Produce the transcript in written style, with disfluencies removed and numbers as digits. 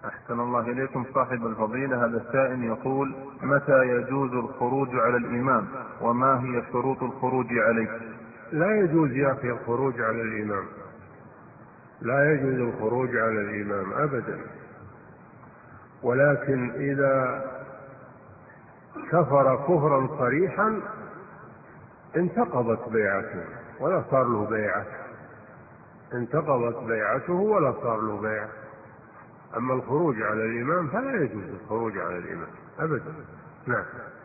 أحسن الله إليكم صاحب الفضيلة. هذا السائل يقول: متى يجوز الخروج على الإمام، وما هي شروط الخروج عليه؟ لا يجوز يا أخي الخروج على الإمام، لا يجوز الخروج على الإمام أبدا، ولكن إذا كفر كفرا صريحا انتقضت بيعته ولا صار له بيعة، انتقضت بيعته ولا صار له بيعة. أما الخروج على الإمام فلا يجوز الخروج على الإمام أبدا. نعم.